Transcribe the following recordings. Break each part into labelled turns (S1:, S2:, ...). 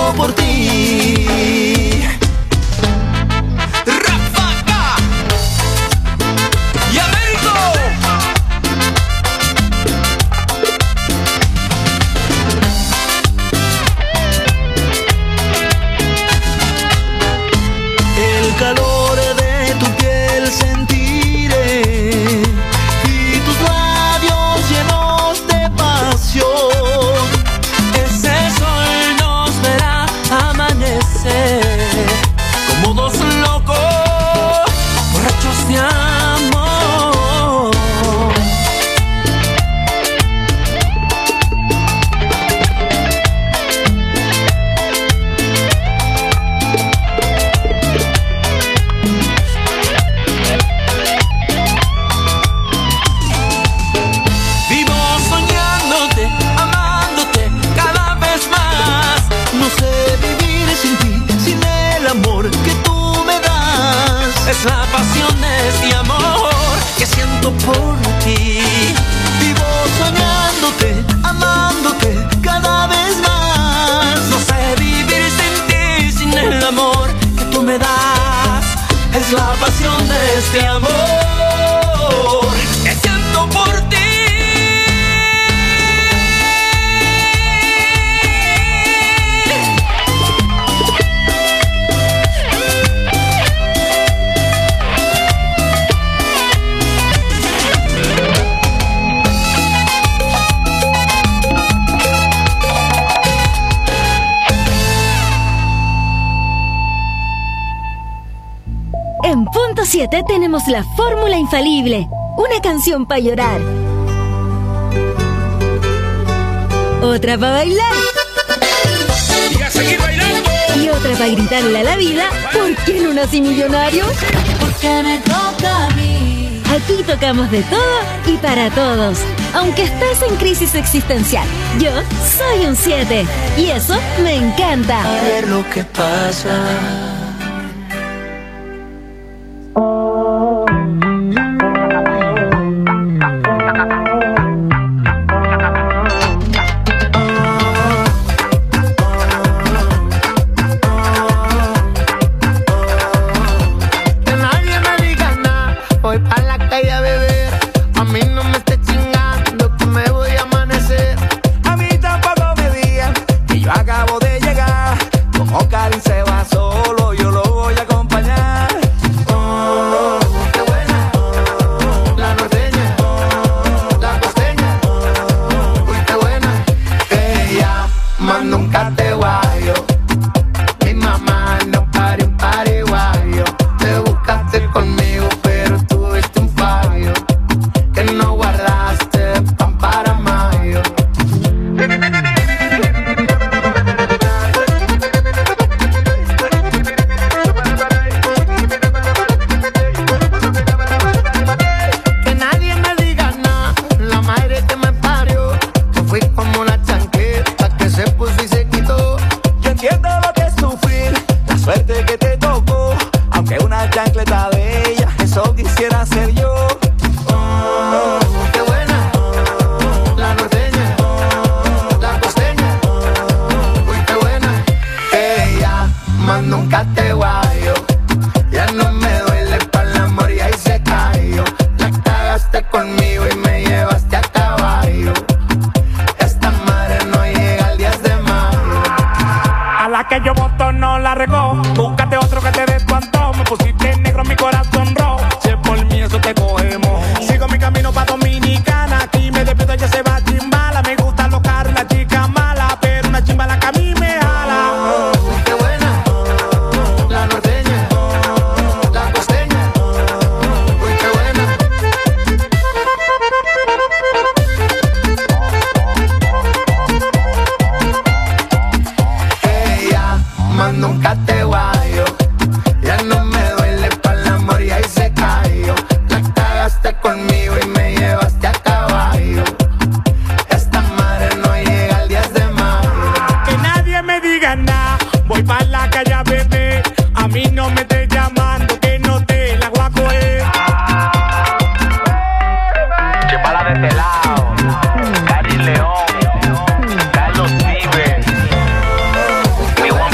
S1: siento por ti. Rafaga y Américo. El calor de tu piel sentiré y tus labios llenos de pasión. Ese sol nos verá amanecer como dos locos, borrachos de amor. Vivo soñándote, amándote cada vez más. No sé vivir sin ti, sin el amor que tú me das. Es la pasión de este amor que siento por ti. Vivo soñándote, amándote cada vez más. No sé vivir sin ti, sin el amor que tú me das. Es la pasión de este amor que siento por ti.
S2: En punto 7 tenemos la fórmula infalible. Una canción para llorar. Otra para bailar.
S3: Y a seguir bailando.
S2: Y otra para gritarle a la vida: ¿por qué no nací millonario?
S4: Porque me toca a mí.
S2: Aquí tocamos de todo y para todos. Aunque estés en crisis existencial, yo soy un 7. Y eso me encanta.
S1: A ver lo que pasa.
S5: Que nadie me diga nada, voy pa' la calle a beber. A mí no me esté chingando que me voy a amanecer. A mí tampoco me digan que yo acabo de llegar. Como Karin se va solo, yo lo voy a acompañar. Oh, qué buena, la norteña, la costeña. Uy, qué buena, ella más nunca te guayo. Mi mamá no pare un pariguayo. Te buscaste conmigo, pero tuviste un fallo. Que no guardaste pan para mayo. Que nadie me diga nada, la madre que me parió. Yo fui como una chancleta que se puso y se quitó. Yo entiendo lo que es sufrir, la suerte que te tocó. Aunque una chancleta bella, eso quisiera ser yo. Oh, qué buena, la norteña, la costeña. Uy, qué buena, ella más nunca te guayo. Ya no me duele para el amor y ahí se cayó. La cagaste conmigo y me llevaste a caballo. Esta madre no llega al 10 de mayo.
S3: A la que yo voto no la regó. Búscate otro que te dé tu antojo. Me pusiste negro, mi corazón rojo. Si es por mí, eso te cogemos. Sigo mi camino pa' Dominicana. Aquí me despierto, ya se va a chimbala. Me gustan los carros, la chica mala. Pero una chimbala que a mí me jala.
S5: Uy, qué buena, la norteña, la costeña. Uy, qué buena. Ella más nunca te guayo. Ya no me duele para el amor y ahí se cayó. La cagaste conmigo y me llevaste a caballo. Esta madre no llega al 10 de mayo.
S3: Que nadie me diga nada. Voy pa' la calle a beber. A mí no me estés llamando, que no te la voy a coger.
S6: Chepala de este lado, Cari León, Carlos Vive, mi Juan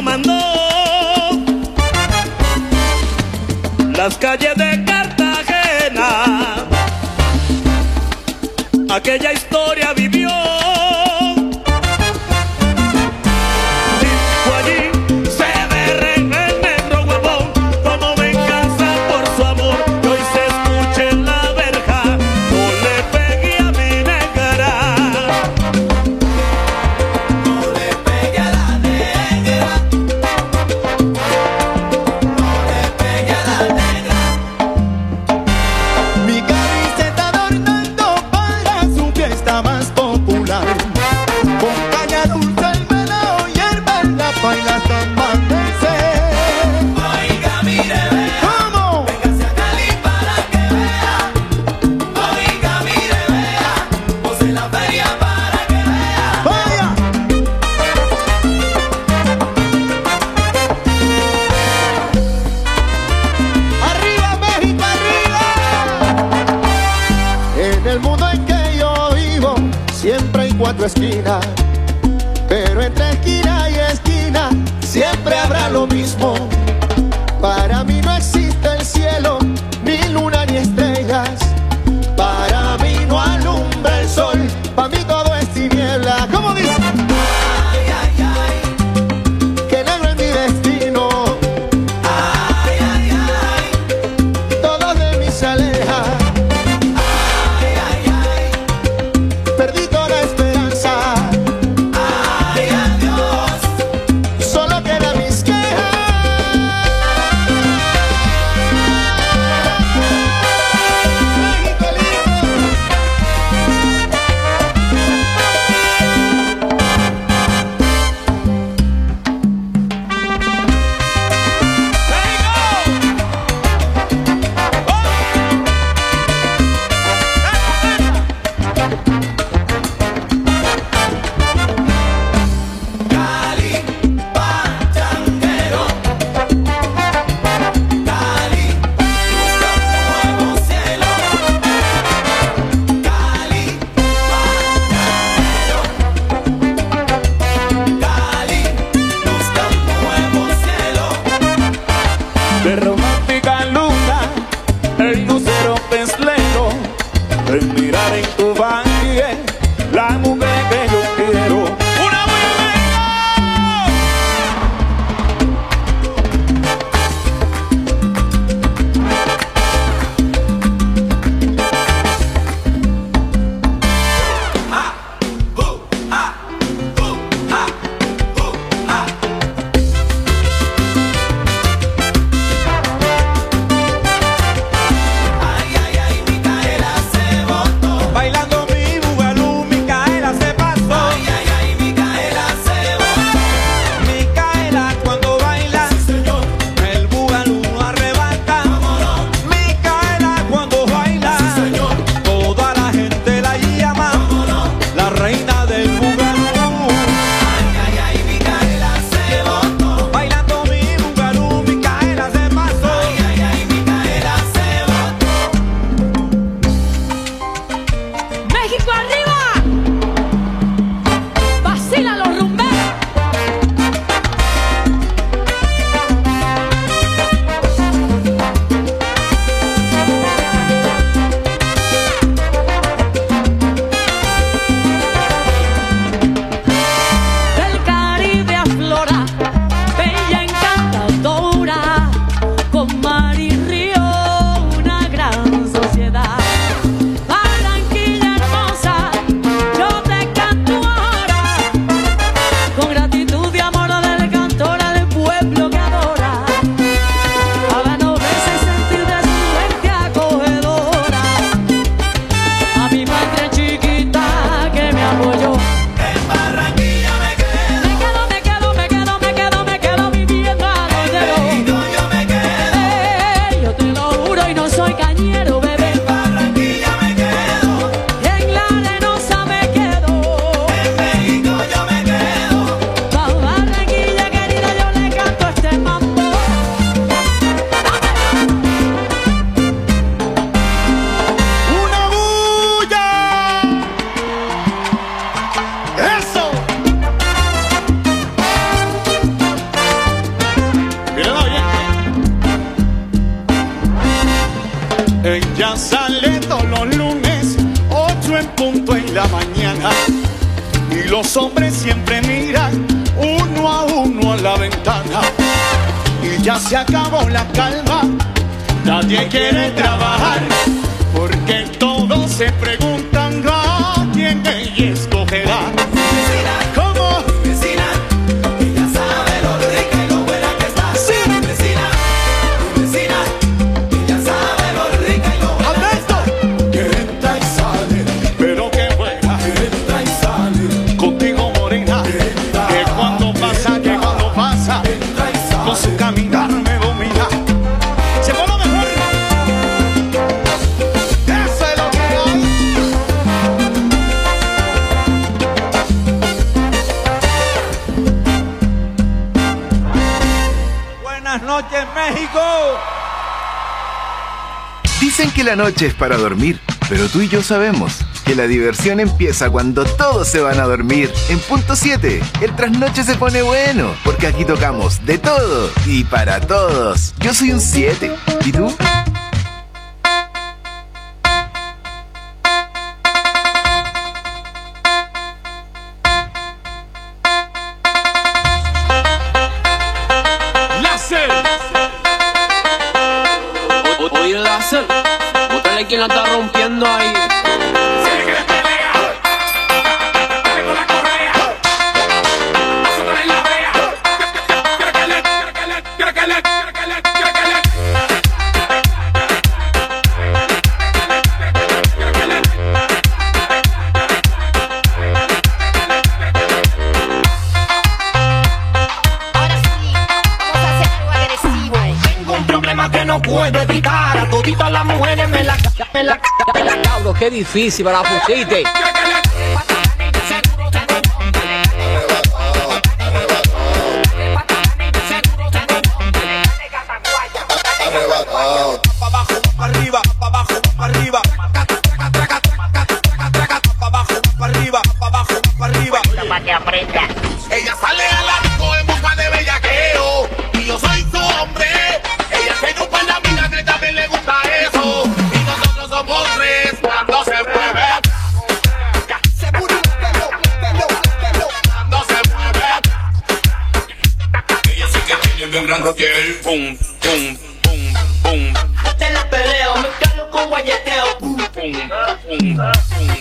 S1: mandó. Las calles de Cartagena, aquella historia vivió.
S7: Esquina, pero entre esquina y esquina siempre habrá lo mismo. Para mí no existe el cielo, ni luna ni estrellas. Para mí no alumbra el sol, para mí todo es tiniebla. ¿Cómo dice? Ay, ay, ay, que negro es mi destino. Ay, ay, ay, todo de mí se aleja. Ay, ay, ay, perdí toda la esperanza.
S3: De romántica luna, el lucero pezlero, en mirar en tu valle la mujer que yo quiero. ¡Una
S1: Ay, ay, ay, Micaela se botó.
S7: Ella sale todos los lunes, 8 en punto en la mañana. Y los hombres siempre miran uno a uno a la ventana. Y ya se acabó la calma, nadie quiere trabajar, porque todos se preguntan a quién ella escogerá. ¿Cómo?
S1: Vecina, ella sabe lo rica y lo buena que está.
S7: Sí.
S1: Vecina, ella sabe lo rica y lo buena que está.
S7: Que entra y sale, pero que buena.
S1: Que entra y sale,
S7: Contigo morena, que cuando pasa,
S1: entra y sale.
S7: con su caminar me domina. Se fue lo mejor. Eso es lo que hay.
S3: Buenas noches, México.
S8: Dicen que la noche es para dormir, pero tú y yo sabemos que la diversión empieza cuando todos se van a dormir. En punto 7, el trasnoche se pone bueno, porque aquí tocamos de todo y para todos. Yo soy un 7, ¿y tú?
S3: Láser.
S9: Oye, Láser, bótale quien la está rompiendo ahí.
S1: No puedo evitar, a toditas las mujeres me la
S9: Cabro, qué difícil para la pusiste.
S1: pa' abajo, pa' arriba, pa' abajo, pa' arriba. Pa' abajo, pa' arriba, pa' abajo, pa' arriba.
S5: Ella sale al arco en busca de bellaqueo y yo soy su hombre. Ella se grupa en la vida que también le gusta eso. Y nosotros somos tres cuando se mueve. Cuando se mueve. Ella sí que tiene bien grande el pum, pum, pum, pum.
S1: Te la peleo, me calo con guayeteo.
S5: Pum, pum, pum, pum.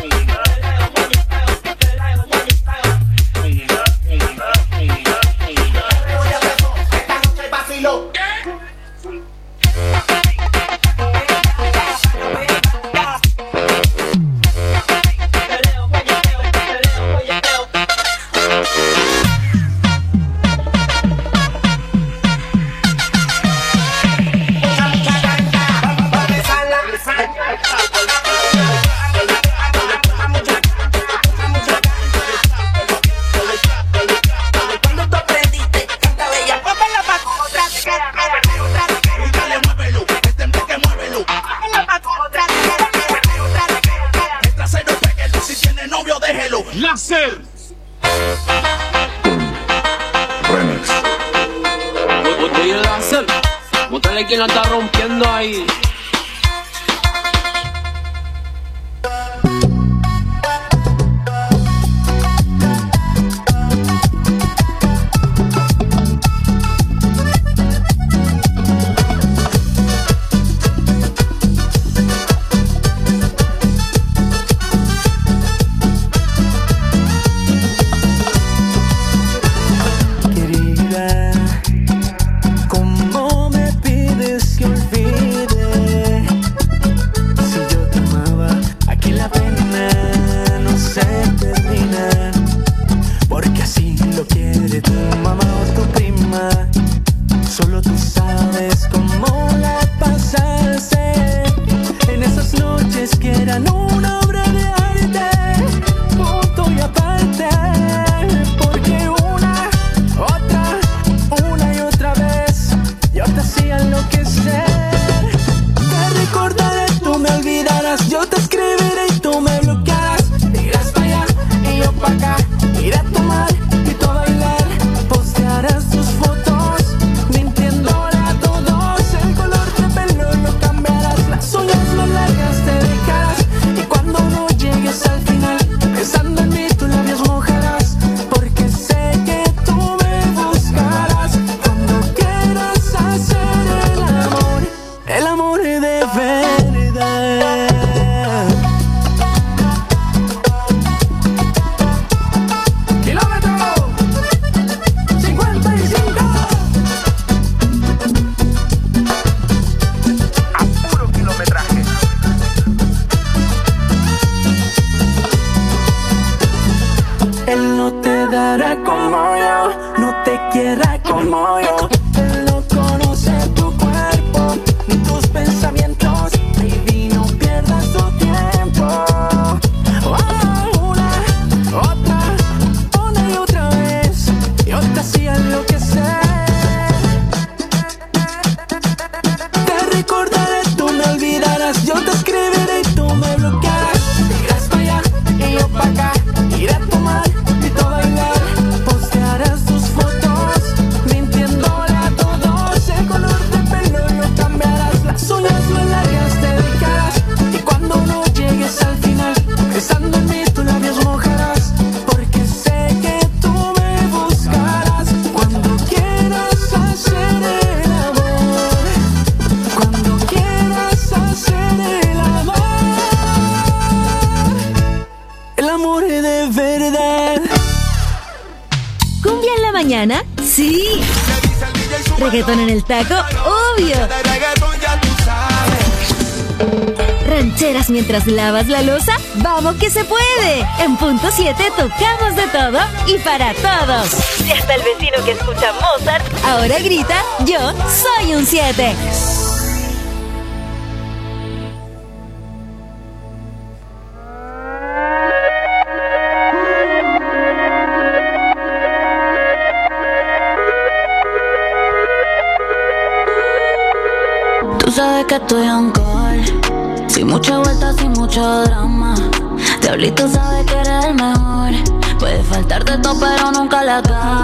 S3: Láser.
S8: Remix.
S9: Oye, Láser, bótale quien la está rompiendo ahí.
S1: ¿Cómo me pides que olvide? Si yo te amaba, aquí la pena no se termina. Porque así lo quiere tu mamá o tu prima. Solo tú sabes cómo la pasaste en esas noches que eran una obra de arte, punto y aparte. Porque una y otra vez yo te hacía enloquecer. Te recordaré, tú me olvidarás. Yo te escribiré y tú me bloquearás. Irás para allá y yo para acá. Ir a tomar y tú a bailar. Postearás tus fotos mintiéndole a todos. El color de pelo lo cambiarás. La soy de verdad.
S3: Kilómetro 55.
S8: A puro kilometraje.
S1: Él no te dará como yo, no te quiera como yo. Él no conoce tu cuerpo ni tus pensamientos. Baby, no pierdas tu tiempo. Una, otra, una y otra vez. Yo te hacía enloquecer. Te recordaré, tú me olvidarás. Yo te escribiré y tú me bloquearás. Irás para allá y yo para acá. Iré a tomar y todo bailar. Postearás tus fotos mintiéndole a todos. El color de pelo lo cambiarás. Las uñas más largas te dedicarás. Y cuando no llegues al final, pensando en mí tus labios mojarás. Porque sé que tú me buscarás. Cuando quieras hacer el amor, cuando quieras hacer el amor es de verdad.
S2: ¿Cumbia en la mañana? Sí. ¿Reggaetón en el taco? Obvio. ¿Rancheras mientras lavas la loza? ¡Vamos que se puede! En punto 7 tocamos de todo y para todos. Y hasta el vecino que escucha Mozart ahora grita: yo soy un 7.
S4: Tú sabes que estoy on call, sin mucha vuelta, sin mucho drama. Diablito sabe que eres el mejor. Puede faltarte todo pero nunca la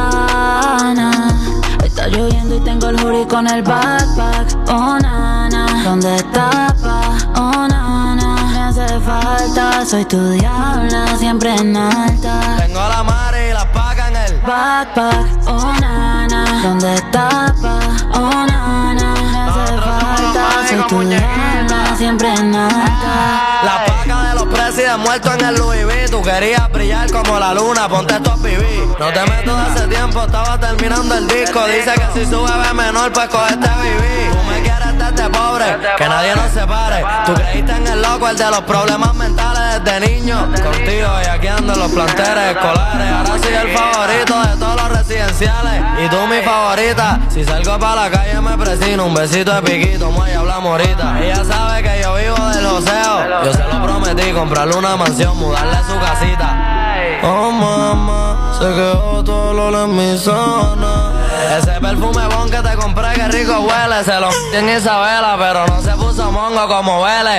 S4: gana. Está lloviendo y tengo el hoodie con el backpack. Oh nana, ¿dónde está pa? Oh nana, me hace falta. Soy tu diabla, siempre en alta.
S1: Tengo a la madre y la paga en el
S4: backpack. Oh nana, ¿dónde está pa? Oh nana, me hace falta. Soy tu diabla, siempre en alta.
S1: La paga de los presidentes muertos en el Louis V. Tú querías brillar como la luna, ponte esto a vivir. No te meto de hace tiempo, estaba terminando el disco. Dice que si sube ve menor, pues cogete a vivir. Tú me quieres desde pobre, que nadie nos separe. Tú creíste en el loco, el de los problemas mentales desde niño. Contigo y aquí ando en los planteles escolares. Ahora soy el favorito de todos los residenciales. Y tú mi favorita. Si salgo para la calle me presino. Un besito de piquito, y hablamos ahorita. Ella sabe que yo vivo del joseo. Yo se lo prometí, comprarle una mansión, mudarle su casita. Oh mamá, se quedó todo el olor en mi zona. Ese perfume bon que te compré, que rico huele. Se lo en Isabela, pero no se puso mongo como huele.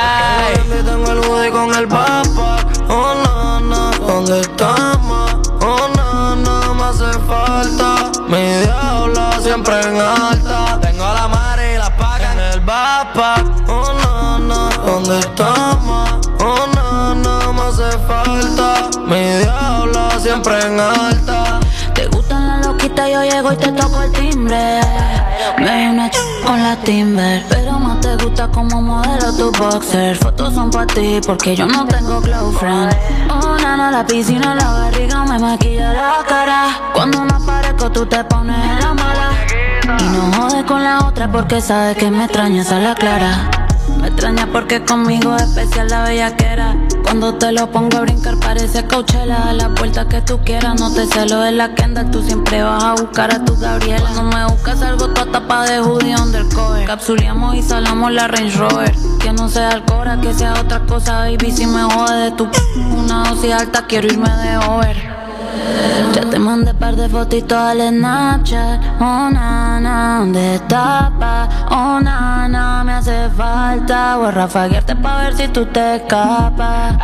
S1: Ey, tengo el hoodie con el papa. Oh nana, ¿dónde estamos? Oh nana, me hace falta. Mi diablo siempre en alta. Tengo la madre y la paga en el backpack. Oh nana, ¿dónde estamos? Oh nana, me hace falta. Mi diablo siempre en alta.
S4: Te gustan las loquitas, yo llego y te toco el timbre. Me doy una con la Timber, pero más te gusta como modelo tu boxer. Fotos son pa' ti porque yo no tengo close friend. Oh nana, la piscina, la barriga me maquilla la cara. Cuando no aparezco tú te pones en la mala. Y no jodes con la otra porque sabes que me extrañas a la clara. Me extraña porque conmigo es especial la bellaquera. Cuando te lo pongo a brincar parece Coachella. A la puerta que tú quieras, no te celo de la Kendall. Tú siempre vas a buscar a tu Gabriela. No me buscas algo toda tapa de hoodie undercover. Capsuleamos y salamos la Range Rover. Que no sea Alcora, que sea otra cosa, baby. Si me jode de tu una dosis alta, quiero irme de over. Ya te mandé par de fotitos al Snapchat. Oh nana, ¿dónde estás pa? Oh nana, me hace falta. Voy a rafaguearte pa' ver si tú te escapas.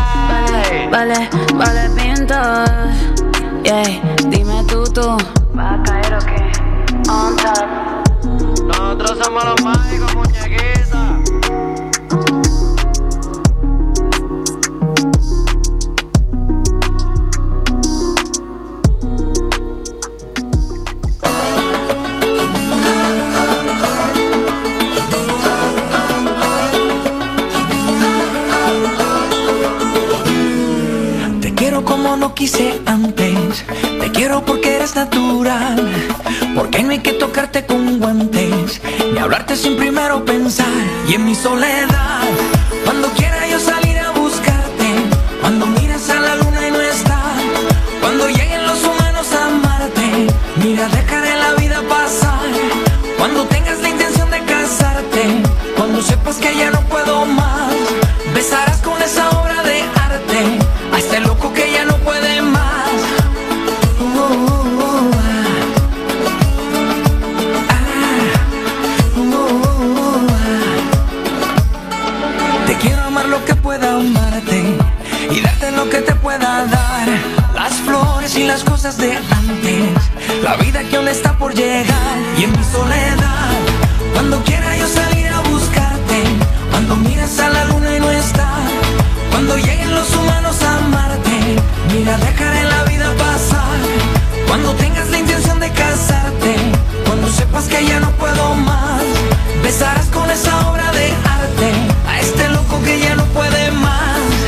S4: Vale, pinto. Yeah, dime tú. ¿Vas a caer o qué? On top.
S1: Nosotros somos los mágicos, muñequitas. como no quise antes. Te quiero porque eres natural, porque no hay que tocarte con guantes, ni hablarte sin primero pensar. Y en mi soledad, cuando quiera yo salir a buscarte, cuando miras a la luna y no está, cuando lleguen los humanos a amarte, mira, dejaré la vida pasar. Cuando tengas la intención de casarte, cuando sepas que ya no puedo más, besarás con esa obra de arte a este loco que ya no puede más. Te quiero amar lo que pueda amarte y darte lo que te pueda dar, las flores y las cosas de antes, la vida que aún está por llegar. Y en mi soledad, cuando quiera yo salir a buscarte, cuando miras a la luna y no está, cuando lleguen los humanos a amarte, mira, dejaré la vida pasar. Cuando tengas la intención de casarte, cuando sepas que ya no puedo más, besarás con esa obra de arte a este loco que ya no puede más.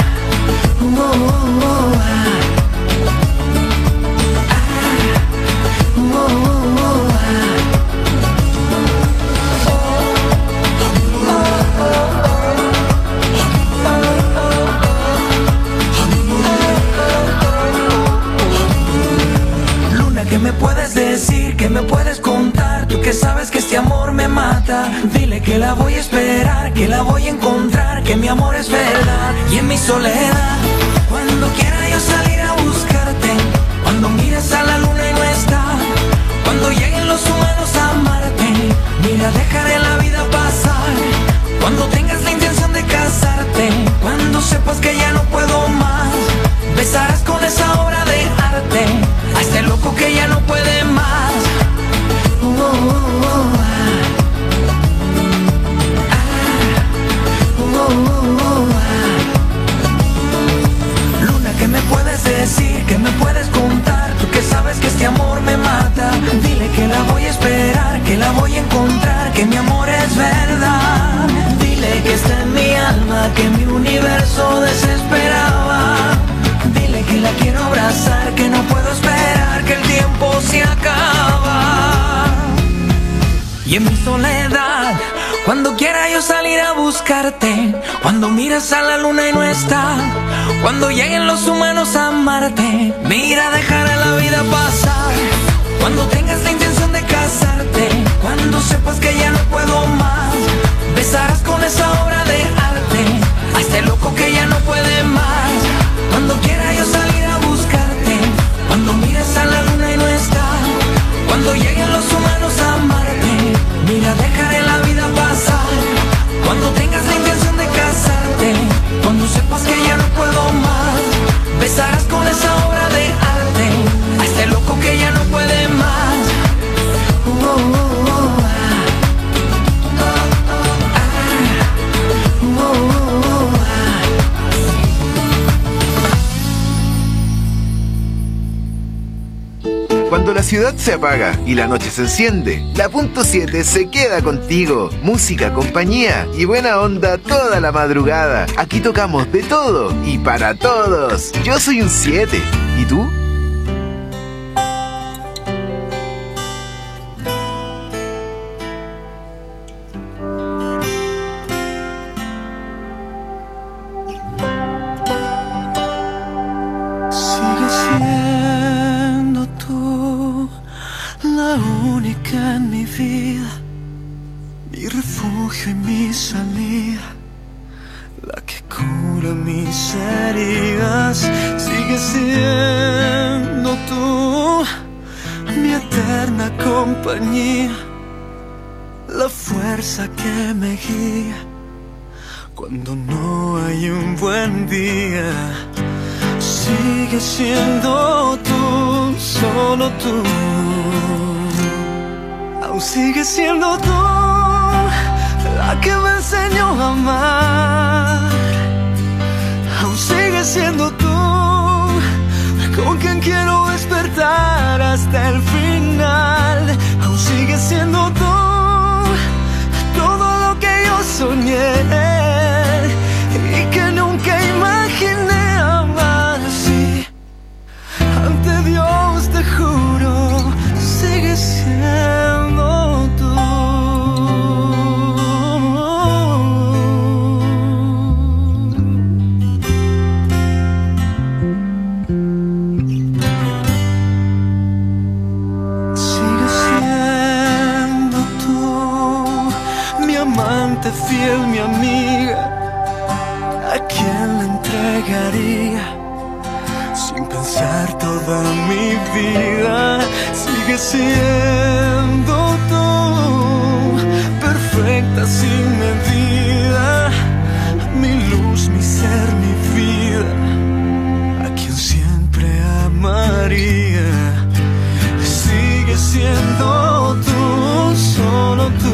S1: ¿Qué me puedes decir? ¿Qué me puedes contar? Tú que sabes que este amor me mata. Dile que la voy a esperar, que la voy a encontrar, que mi amor es verdad. Y en mi soledad, cuando quiera yo salir a buscarte, cuando mires a la luna y no está, cuando lleguen los humanos a amarte, mira, dejaré la vida pasar. Cuando tengas la intención de casarte, cuando sepas que ya no puedo más, besarás con esa obra de arte a este loco que ya no puede más. Luna, ¿qué me puedes decir? ¿Qué me puedes contar? Tú que sabes que este amor me mata. Dile que la voy a esperar, que la voy a encontrar, que mi amor es verdad. Dile que está en mi alma, que mi universo desesperaba. Dile que la quiero abrazar, que no puedo esperar, que el tiempo se acaba. Y en mi soledad, cuando quiera yo salir a buscarte, cuando miras a la luna y no está, cuando lleguen los humanos a amarte, mira, dejaré la vida pasar. Cuando tengas la intención de casarte, cuando sepas que ya no puedo más, besarás con esa obra de arte a este loco que ya no puede más. Cuando quiera yo salir a buscarte, cuando mires a la luna y no está, cuando lleguen los humanos a amarte, mira, dejaré la vida pasar. Cuando tengas la intención de casarte, cuando sepas que ya no puedo más, besarás con esa obra de arte a este loco que ya no puede más.
S8: Cuando la ciudad se apaga y la noche se enciende, la Punto 7 se queda contigo. Música, compañía y buena onda toda la madrugada. Aquí tocamos de todo y para todos. Yo soy un 7. ¿Y tú?
S10: La fuerza que me guía cuando no hay un buen día. Sigue siendo tú, solo tú. Aún sigue siendo tú la que me enseñó a amar. Aún sigue siendo tú con quien quiero despertar hasta el final. Aún sigue siendo tú todo lo que yo soñé y que nunca imaginé amar así. entregaría sin pensar toda mi vida. Sigue siendo tú, perfecta sin medida, mi luz, mi ser, mi vida, a quien siempre amaría. Sigue siendo tú, solo tú.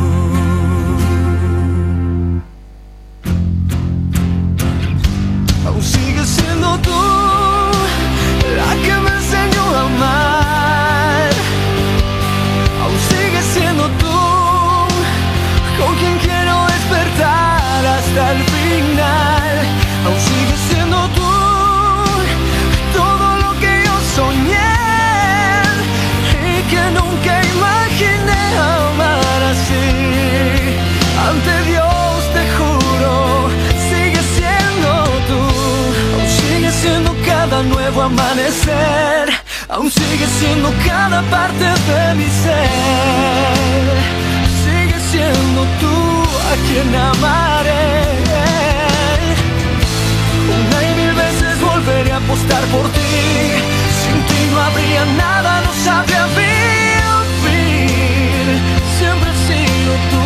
S10: Aún sigues siendo tú la que me enseñó a amar. Aún sigues siendo tú con quien quiero despertar hasta el final. Aún sigues siendo tú todo lo que yo soñé y que nunca imaginé amar así. Ante Dios te juro, sigues siendo tú. Aún sigues siendo cada nuevo amanecer. Aún sigues siendo cada parte de mi ser. Sigues siendo tú a quien amaré. Una y mil veces volveré a apostar por ti. Sin ti no habría nada, no sabría vivir. Siempre he sido tú.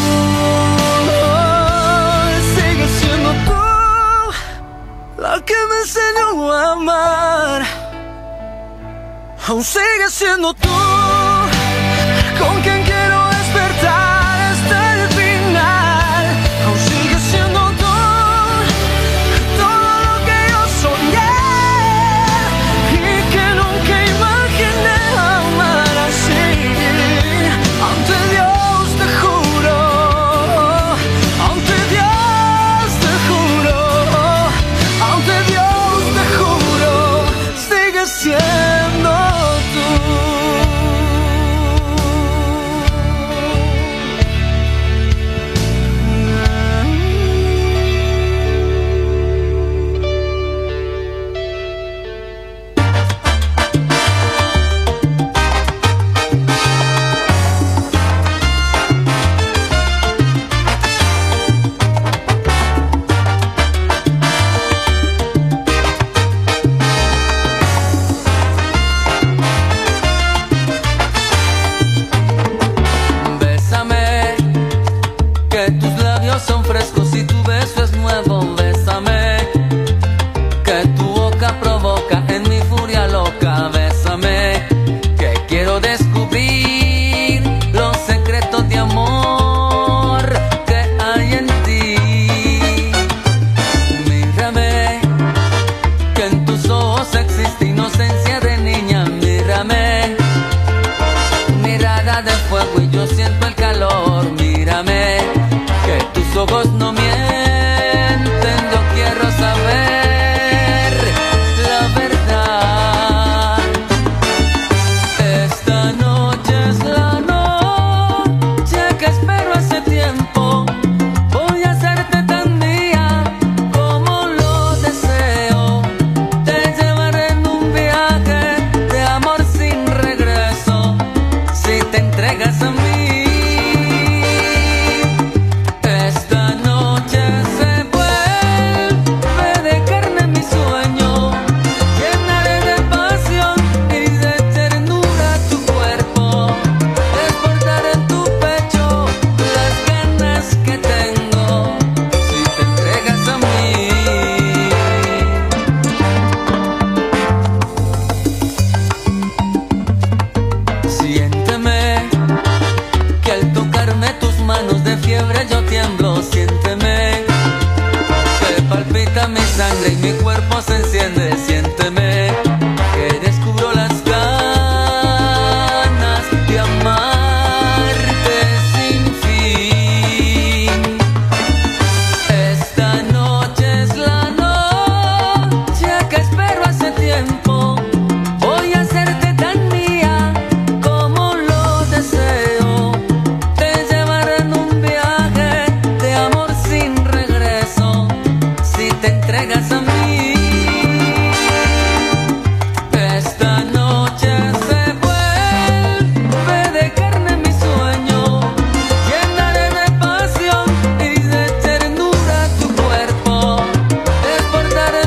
S10: Sigues siendo tú la que me enseñó a amar. Aún sigues siendo tú con quien quiero despertar hasta el final. Aún sigues siendo tú todo lo que yo soñé y que nunca imaginé amar así. Ante Dios te juro, ante Dios te juro, ante Dios te juro, sigues siendo tú. Bésame, que tus labios son frescos y tu beso es nuevo. Bésame, que tu boca provoca en mi furia loca. Bésame, que quiero descubrir los secretos de amor que hay en ti. Mírame, que en tus ojos existe inocencia de niña. Mírame, mirada de fuego y yo siento el calor. Mírame, que tus ojos no mienten. Yo quiero saber la verdad. Esta noche es la noche que espero hace tiempo. Voy a hacerte tan mía como lo deseo. Te llevaré en un viaje de amor sin regreso. Si te entregas a mí, esta noche se vuelve de carne mi sueño. Llenaré de pasión y de ternura tu cuerpo. Desbordar en tu pecho las ganas que tengo. Si te entregas a mí. Siénteme, que al tocarme tus manos de fiebre yo tiemblo. Siénteme, que palpita mi sangre y mi cuerpo se enciende. Siénteme, que descubro las ganas de amarte sin fin. Esta noche es la noche que espero hace tiempo. Voy a hacerte tan mía como lo deseo. Te llevaré en un viaje de amor sin regreso. Si te entregas a mí. Desbordar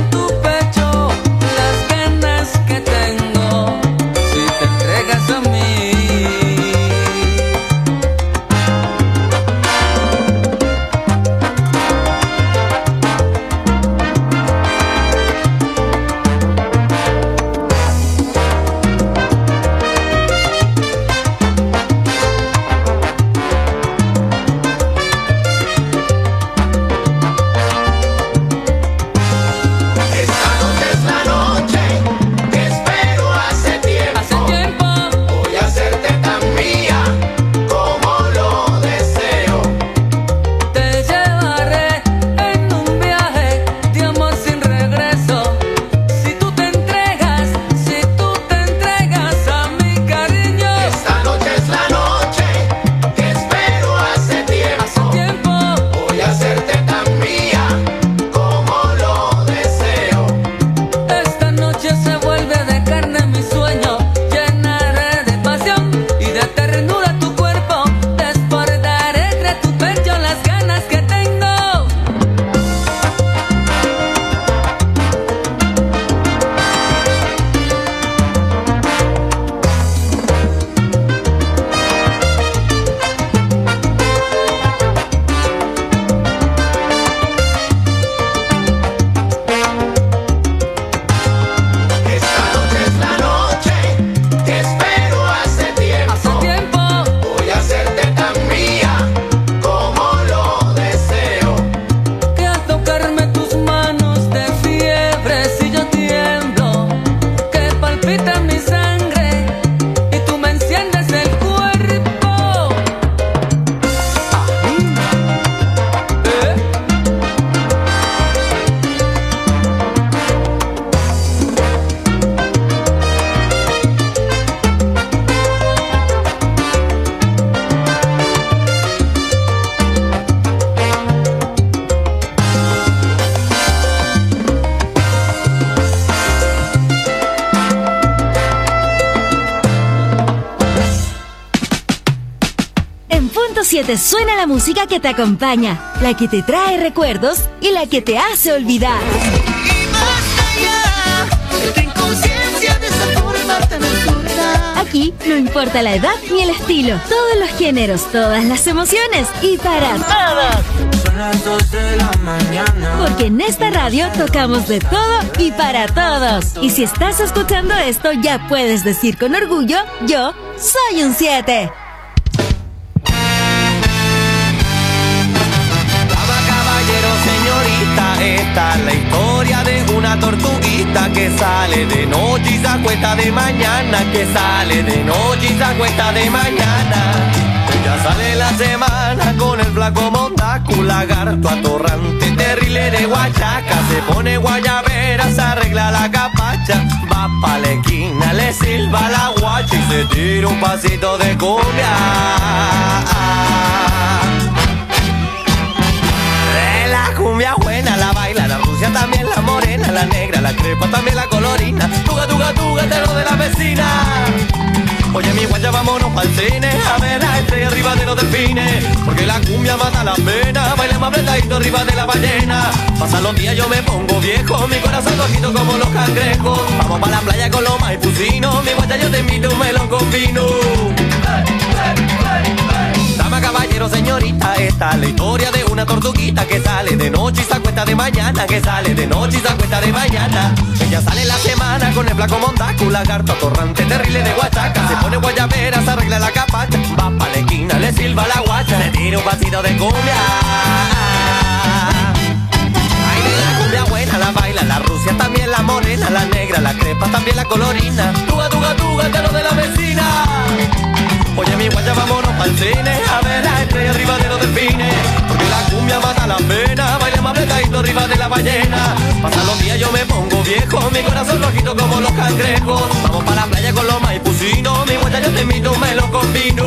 S2: 7 suena la música que te acompaña, la que te trae recuerdos y la que te hace olvidar. Aquí no importa la edad ni el estilo, todos los géneros, todas las emociones y para todos.
S10: Son las 2 de la mañana.
S2: Porque en esta radio tocamos de todo y para todos. Y si estás escuchando esto, ya puedes decir con orgullo, yo soy un 7.
S11: Esta es la historia de una tortuguita que sale de noche y se acuesta de mañana, que sale de noche y se acuesta de mañana. Ella sale la semana con el flaco montaco, lagarto atorrante, terrible de Huachaca. Se pone guayabera, se arregla la capacha, va pa' la esquina, le silba la guacha y se tira un pasito de cumbia. La cumbia buena la baila, la rusia también, la morena, la negra, la crepa también, la colorina. Tuga, tuga, tuga, terror de la vecina. Oye mi guacha, vámonos pa'l cine a ver a arriba de los delfines, porque la cumbia mata la pena. Bailemos apretadito arriba de la ballena. Pasan los días yo me pongo viejo, mi corazón rojito como los cangrejos. Vamos pa' la playa con los maipucinos, mi guacha yo te invito un melón con vino. Dama, caballero, señorita, esta es la historia de una tortuguita que sale de noche y se acuesta de mañana, que sale de noche y se acuesta de mañana. Ella sale la semana con el flaco montaco, lagarto atorrante, terrible de Huachaca. Se pone guayabera, se arregla la capacha, va pa' la esquina, le silba la guacha, le tira un pasito de cumbia. Ay, de la cumbia buena la baila, la rusia también, la morena, la negra, la crepa también, la colorina. Tuga, tuga, tuga, el terror de la vecina. Oye mi guacha, vámonos pa'l cine a ver a arriba de los delfines, porque la cumbia mata la pena. Bailemos apretadito arriba de la ballena. Pasan los días yo me pongo viejo, mi corazón rojito como los cangrejos. Vamos pa' la playa con los maipucinos, mi guacha yo te invito un melón con vino.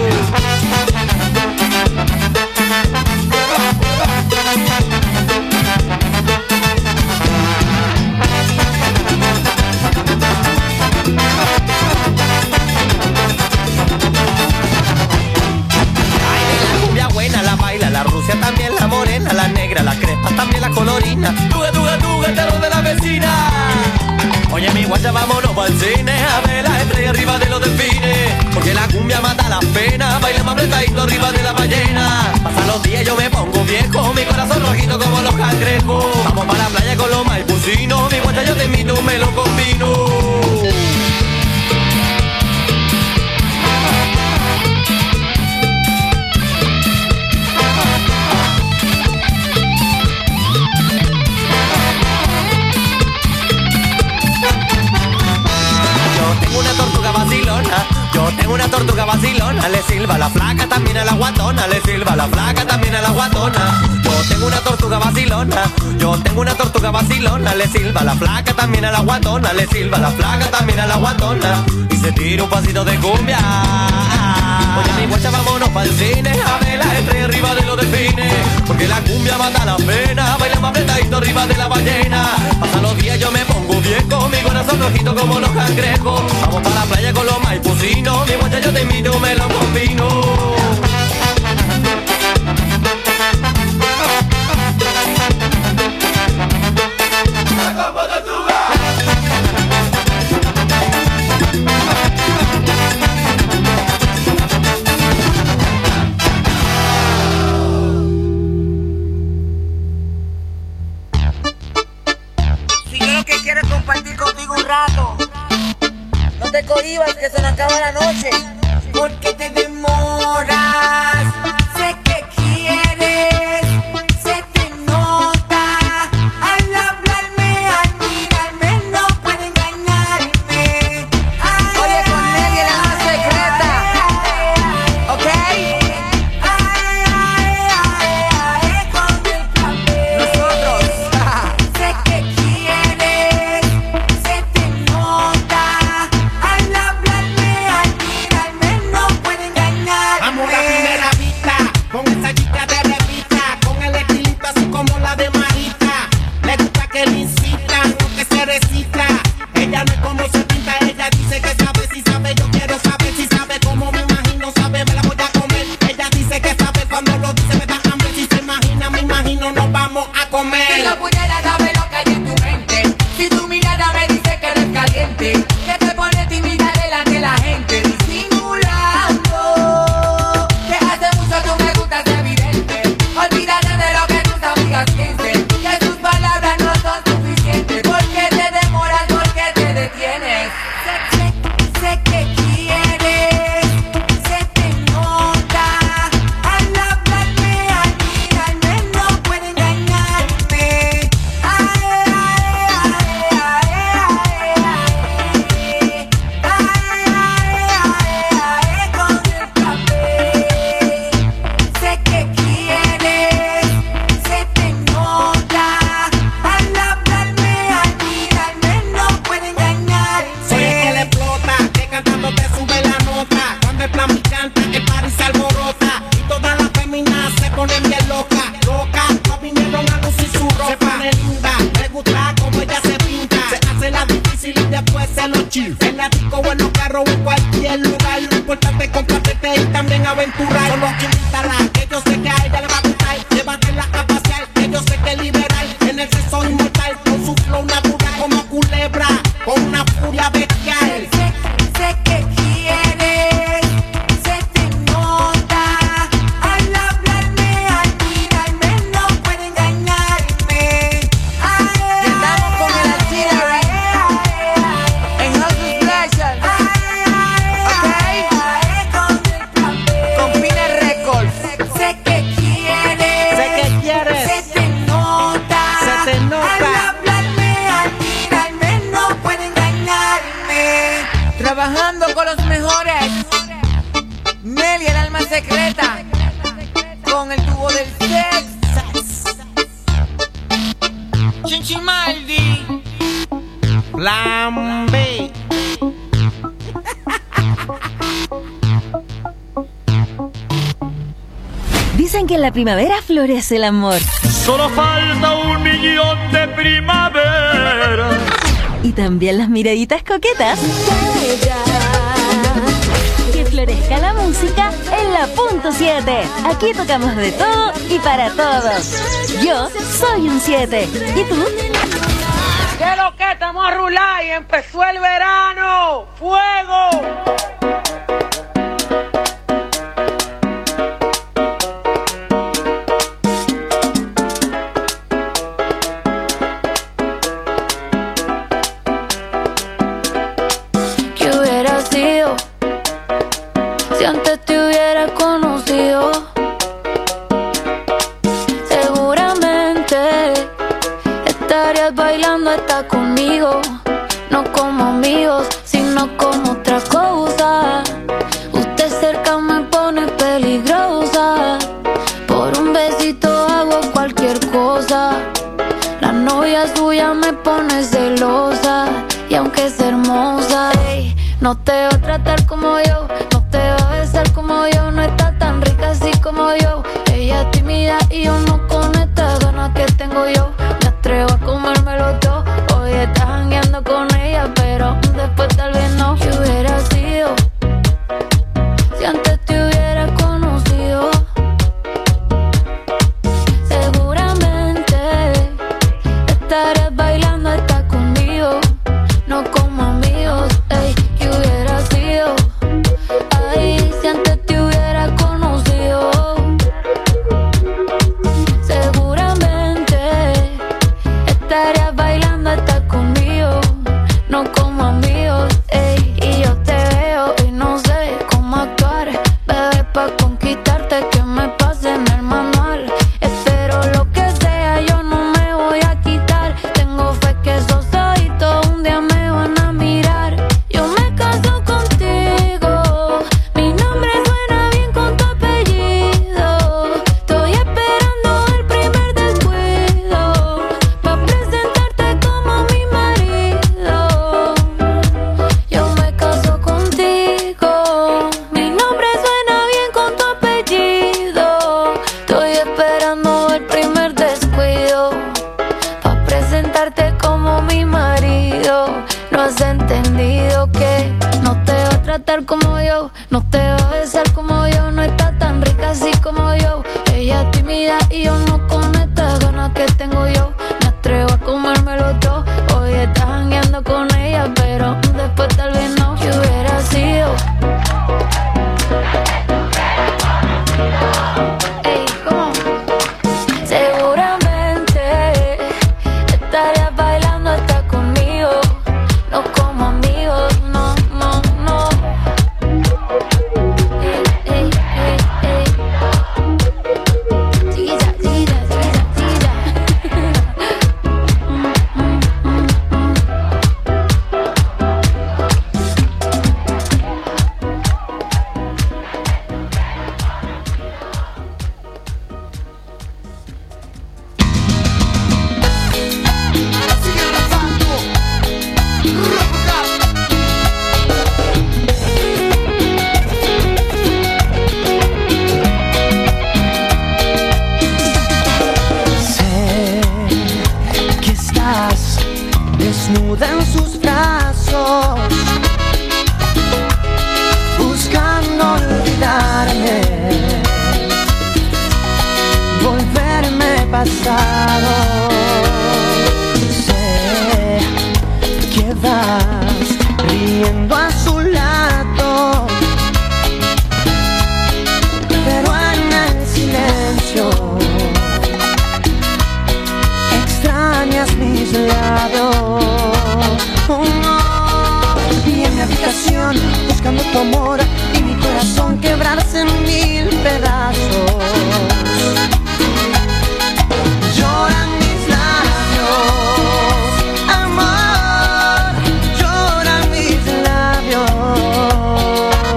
S11: La rusia también, la morena, la negra, la crepa también, la colorina. Tuga, tuga, tuga, el terror de la vecina. Oye mi guacha, vámonos pa'l cine a ver la estrella arriba de los delfines, porque la cumbia mata las penas. Bailemos apretadito arriba de la ballena. Pasan los días yo me pongo viejo, mi corazón rojito como los cangrejos. Vamos pa' la playa con los maipucinos, mi guacha yo te invito un melón con vino. Yo tengo una tortuga vacilona, le silba la flaca también a la guatona, le silba la flaca también a la guatona. Yo tengo una tortuga vacilona, yo tengo una tortuga vacilona, le silba la flaca también a la guatona, le silba la flaca también a la guatona. Y se tira un pasito de cumbia. Oye mi guacha, vámonos pa'l cine a ver la estrella arriba de los delfines, porque la cumbia mata la pena. Bailamos apretadito arriba de la ballena. Pasan los días yo me pongo viejo, mi corazón rojito como los cangrejos. Vamos pa' la playa con los maipucinos, mi guacha yo te invito un melón con vino.
S12: Si yo lo que quiero es compartir contigo un rato, no te cohibas que se nos acaba la noche. Porque te demoras, sé que quieres, se te nota. Al hablarme, al mirarme, no puede engañarme. Oye, con Nelly la más secreta, ¿ok? Nosotros, sé que quieres, se te nota. Al hablarme, al mirarme, no puede engañarme.
S5: Vamos a la primera vista.
S12: Señores, Nelly, el alma secreta, con el tubo del sexo. Chinchimaldi,
S5: Plan B.
S2: Dicen que en la primavera florece el amor.
S3: Solo falta 1 millón de primavera.
S2: Y también las miraditas coquetas. Que florezca la música en la punto 7. Aquí tocamos de todo y para todos. Yo soy un 7. ¿Y tú?
S12: ¿Qué lo que estamos a rular y empezó el verano? ¡Fuego!
S4: ¿Qué hubiera sido si antes te hubiera conocido? Seguramente estarías bailando hasta conmigo, no como amigos, sino como otra cosa. Usted cerca me pone peligrosa, por un besito hago cualquier cosa. La novia suya me pone celosa, y aunque es hermosa, ey, no te va a tratar como yo, no te va a besar como yo, no está tan rica así como yo. Ella es tímida y yo no con estas ganas que tengo yo. Me atrevo a comérmelo todo. Hoy estás jangueando con ella, pero después tal vez no. ¿Qué hubiera sido si antes te hubiera conocido? Seguramente estarías bailando hasta conmigo, no como amigos, ey. ¿Qué hubiera sido? Ay, si antes te hubiera conocido. Seguramente estarías bailando hasta conmigo, no como amigos, ey. Y yo te veo y no sé cómo actuar, bebé, pa' conquistarte que me pase en el manual. Espero lo que sea, yo no me voy a quitar. Tengo fe que esos ojitos un día me van a mirar. Yo me caso contigo, mi nombre suena bien con tu apellido. Estoy esperando el primer descuido pa' presentarte como mi marido. Yo me caso contigo, mi nombre suena bien con tu apellido. Estoy esperando el primer descuido pa' presentarte como mi marido. No has entendido que no te va a tratar como yo, no te va a besar como yo, no está tan rica así como yo. Ella es tímida y yo no con estas ganas que tengo yo. Me atrevo a comérmelo todo. Hoy estás jangueando con ella, pero después tal vez no. ¿Qué hubiera sido? Ey, ¿cómo? Seguramente estarías bailando hasta conmigo, no como amigos, no, no, no. Ey, ey, ey, ey. Chiquita, chiquita, chiquita,
S10: Sé que estás desnuda en sus brazos, buscando olvidarme, volverme pasado. Sé que vas riendo a su lado, pero en el silencio extrañas mis labios. Oh, no. Y en mi habitación buscando tu amor y mi corazón quebrarse en 1000 pedazos. Lloran mis labios, amor, lloran mis labios.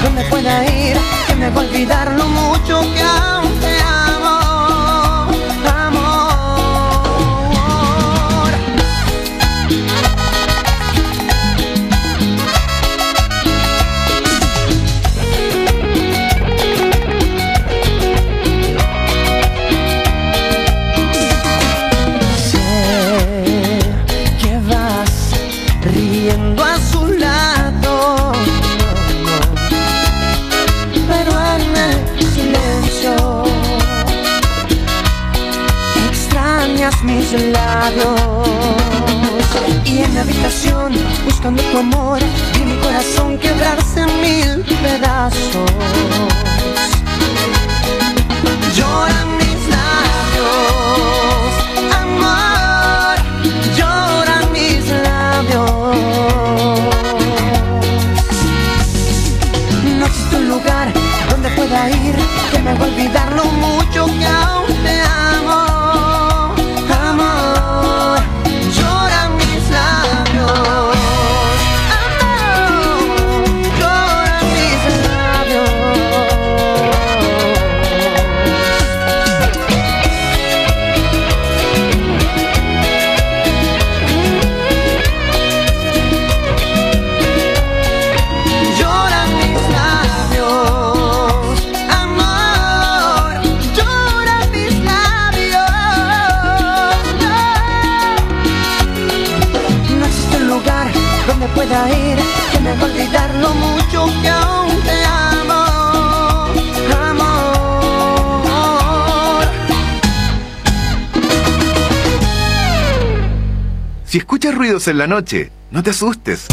S5: donde pueda ir, que me haga olvidar lo mucho que aún te amo, amor. Riendo a su lado, pero en el silencio extrañas mis labios. Y en la habitación, buscando tu amor, vi mi corazón quebrarse en mil pedazos. Lloran mis labios, amor, lloran mis labios. No existe un lugar donde pueda ir que me haga olvidar lo mucho que aún te amo, amor. Lloran mis labios, amor, lloran mis labios. Lloran mis labios, amor, lloran mis labios. No existe un lugar donde pueda ir que me haga olvidar lo mucho que aún te amo, amor.
S8: Si escuchas ruidos en la noche, no te asustes.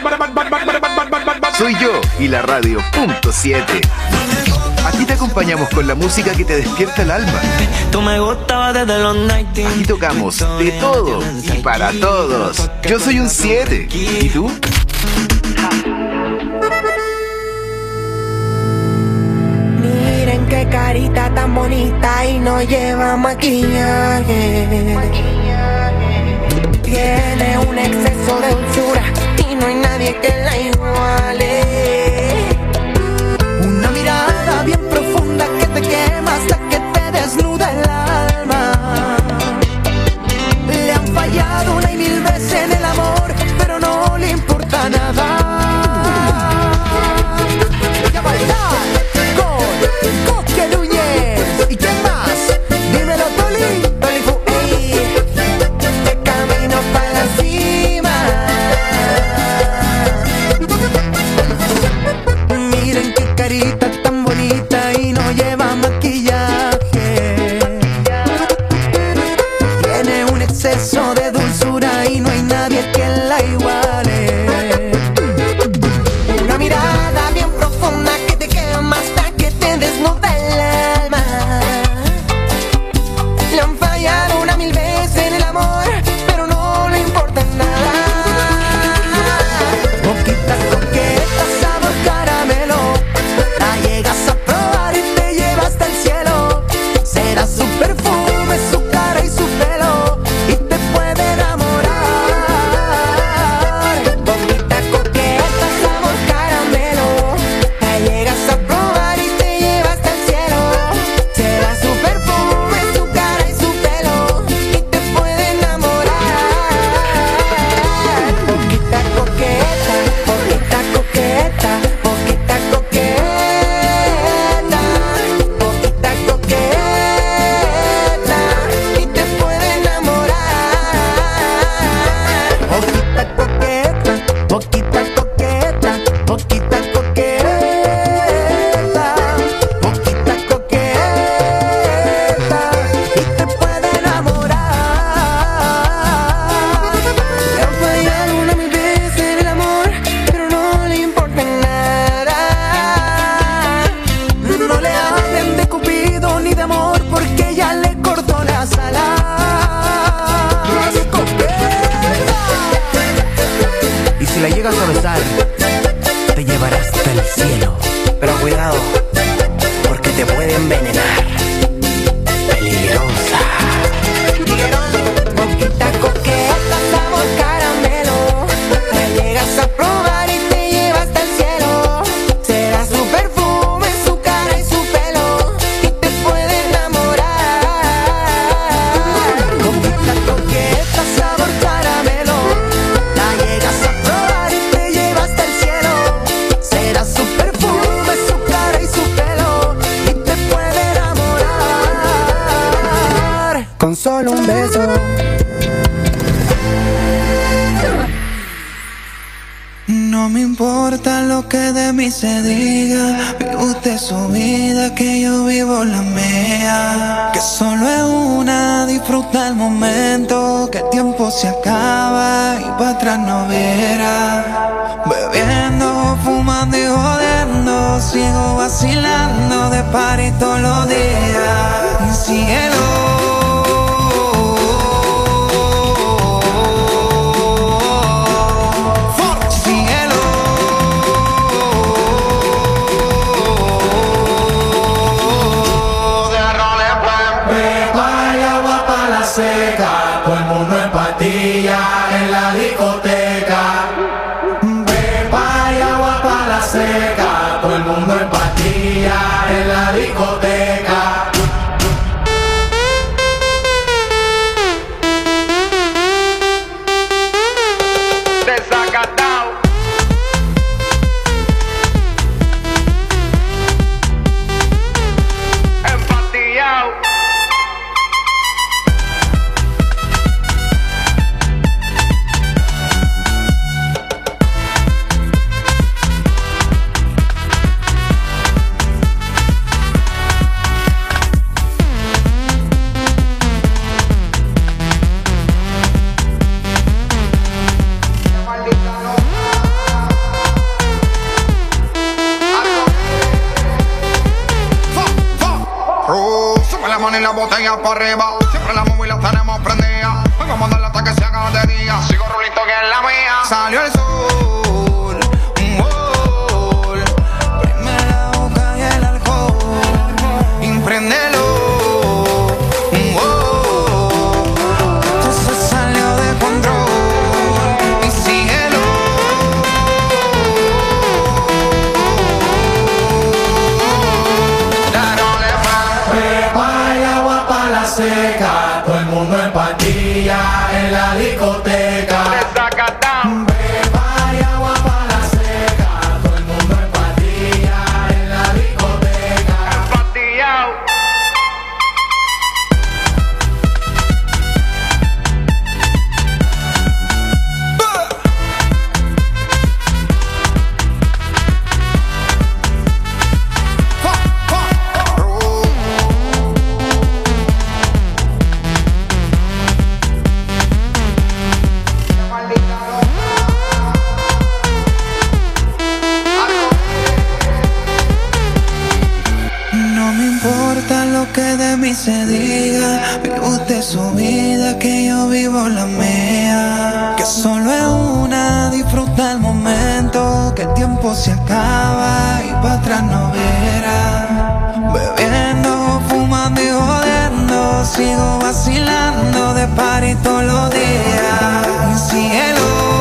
S8: Soy yo y la radio .7. Aquí te acompañamos con la música que te despierta el alma.
S10: Tú me gustabas desde los 90.
S8: Aquí tocamos de todo y para todos. Yo soy un 7. ¿Y tú?
S5: Miren qué carita tan bonita y no lleva maquillaje. Tiene un exceso de dulzura y no hay nadie que la iguale. Una mirada bien profunda que te quema hasta que te desnuda el alma. Le han fallado una y mil veces en el amor, pero no le importa nada. Y a bailar con Coque Núñez. ¿Y quién más? Dímelo, Toli. Toli Fu, ey. De camino para la cima.
S13: solo un beso.
S10: No me importa lo que de mí se diga, vive usted su vida, que yo vivo la mía. Que solo es una, disfruta el momento, que el tiempo se acaba y para atrás no verá. Bebiendo, fumando y jodiendo, sigo vacilando de party todos los días. Cielo.
S5: Todo el mundo en patilla en la discoteca. Pepa y agua pa' la seca. Todo el mundo en patilla en la discoteca. Desacatao. Empatillao.
S14: Y la botella para arriba, siempre la móvil la tenemos prendida. Hoy vamos a darle hasta que se haga de día. Sigo rulito que es la mía. Salió el sol,
S10: prime la boca y el alcohol,
S14: impréndelo.
S10: Esto se salió de control y síguelo.
S5: Seca, todo el mundo en patilla en la discoteca. Pepa y agua pa' la seca, todo el mundo en patilla en la discoteca. Empatillao.
S10: Que de mí se diga, vive usted su vida, que yo vivo la mía. Que solo es una, disfruta el momento, que el tiempo se acaba y para atrás no verá. Bebiendo, fumando y jodiendo, sigo vacilando de party todos los días. Cielo.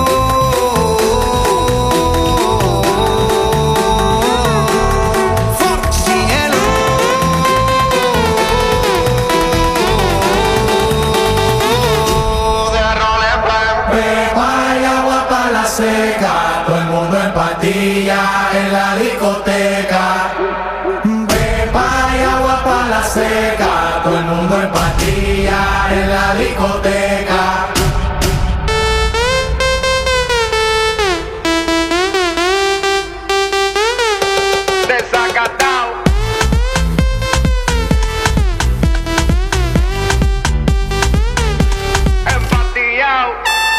S5: Seca, todo el mundo en patilla en la discoteca. Pepa y agua pa' la seca, todo el mundo en patilla en la discoteca. Desacatao. Empatillao.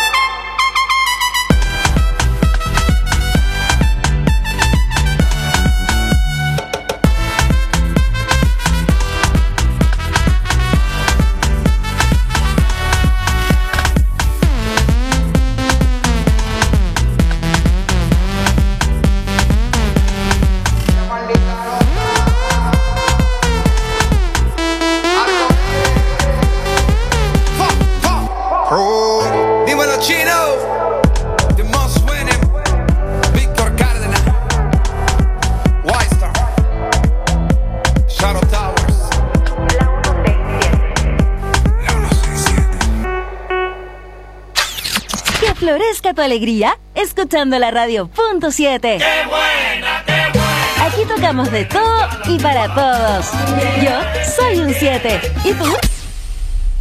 S2: Florezca tu alegría escuchando la radio punto 7.
S5: ¡Qué buena, qué buena!
S2: Aquí tocamos de todo y para todos. Yo soy un 7. ¿Y tú?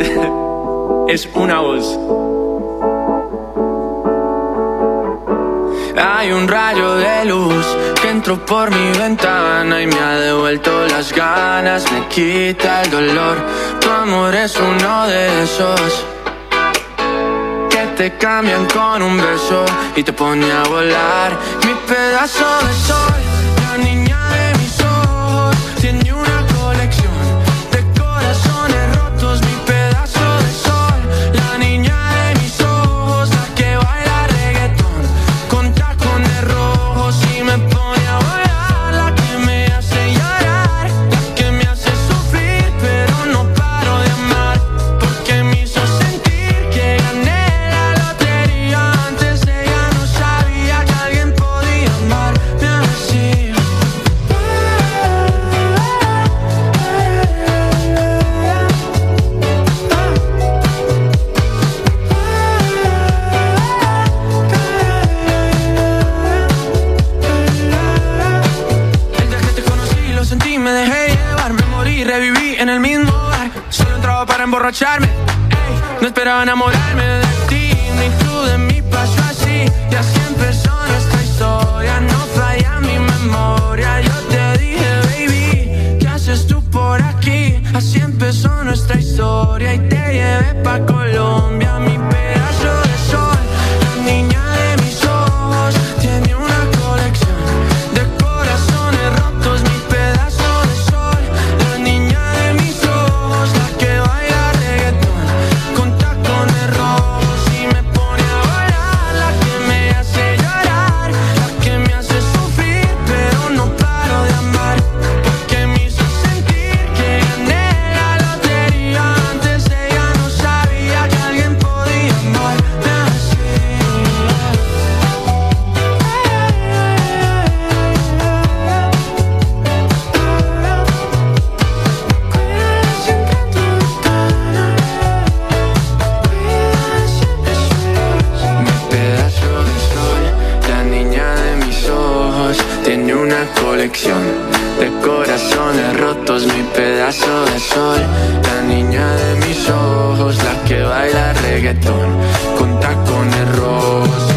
S13: Es una voz. Hay un rayo de luz que entró por mi ventana y me ha devuelto las ganas, me quita el dolor. Tu amor es uno de esos que te cambian con un beso y te pone a volar. Mi pedazo de sol, la niña de mis ojos, tiene una colección de corazones rotos. Mi pedazo de sol, la niña de mis ojos, la que baila reggaetón con tacones rojos y me pone a volar. La que me hace llorar, la que me hace sufrir, pero no paro de amar, porque me hizo sentir que gané la lotería. Antes ella no sabía que alguien podía amarme así. El día que te conocí lo sentí, me dejé llevar, me morí, reviví en el mismo bar. Solo entraba para emborracharme, ey, no esperaba enamorarme de ti, ni tú de mí, pasó así. Y así empezó nuestra historia, no falla mi memoria. Yo te dije, baby, ¿qué haces tú por aquí? Así empezó nuestra historia y te llevé pa' Colombia. Mi pedazo de sol, la niña de mis ojos, tiene una colección de corazones rotos. Mi pedazo de sol, la niña de mis ojos, la que baila reggaetón con tacones rojos y me pone a volar. La que me hace llorar, la que me hace sufrir, pero no paro de amar, porque me hizo sentir que gané la lotería. Antes ella no sabía que alguien podía amarme así. Mi pedazo de sol, la niña de mis ojos, tiene una colección de corazones rotos. Mi pedazo de sol, la niña de mis ojos, la que baila reggaetón con tacones rojos